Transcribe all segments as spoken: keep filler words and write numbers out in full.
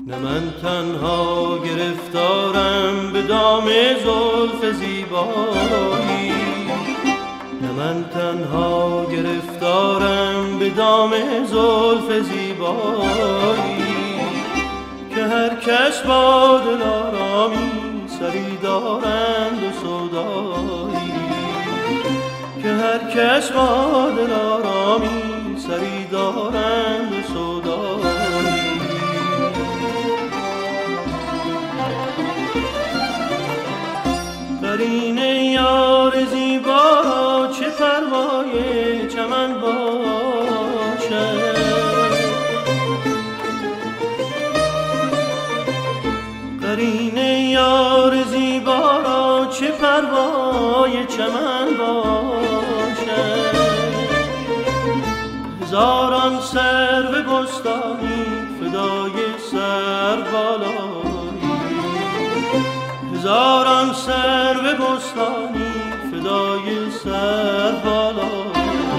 نه من تنها گرفتارم به دام زلف زیبایی، نه من تنها گرفتارم به دام زلف زیبایی، که هر کس با دلارامی سری دارند و سودایی، که هر کس با دلارامی سری دارند و سودایی. قرین یار زیبا را چه پروای چمن باشد، قرین یار زیبا را چه پروای چمن باشد. هزاران سرو بستانی فدای سربالایی، هزاران سرو بستانی فدای سربالایی.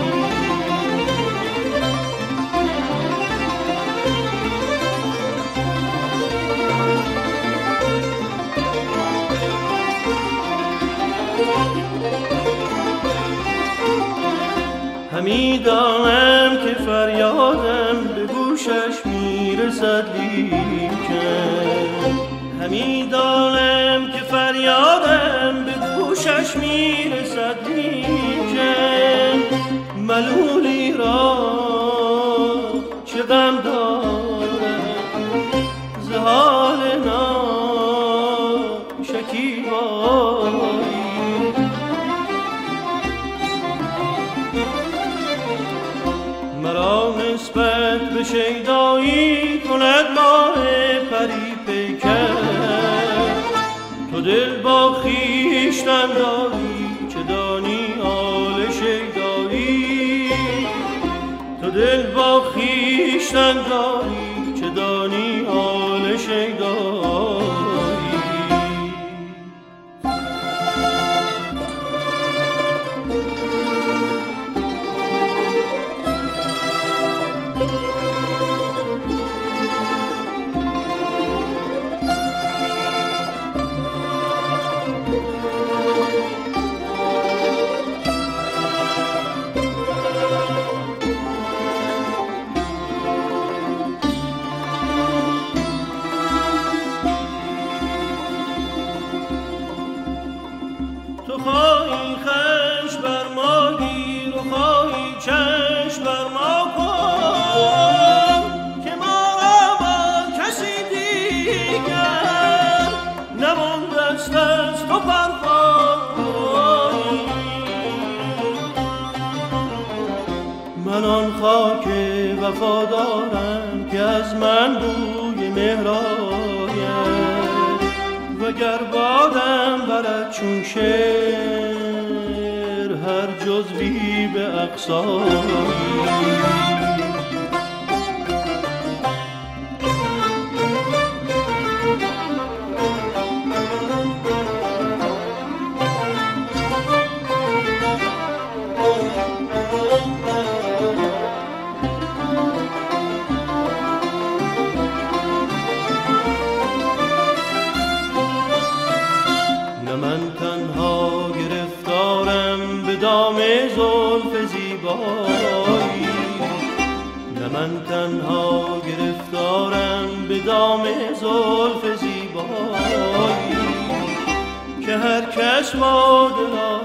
همی دانم که فریادم به گوشش میرسد لیکن، همی دانم که فریادم به گوشش میرسد لیکن، ملولی را چه غم دارد ز حال ناشکیبایی. مرا نسبت به شیدایی کند ماه پری پیکر، تو دل با خویشتن داری چه دانی حال شیدایی، تو دل با خویشتن داری چه دانی حال شیدایی. تو خواهی خش بر ما گیر و خواهی چش بر ما کن، که ما را با کسی دیگر نماندست از تو پرخوانی. من آن خاک وفادارم که از من بوی مهراید، وگر بادم برد چون شعر هر جزوی به اقصایی. من تنها گرفتارم به دام زلف زیبایی، نه من تنها گرفتارم به دام زلف زیبایی، که هر کس با دل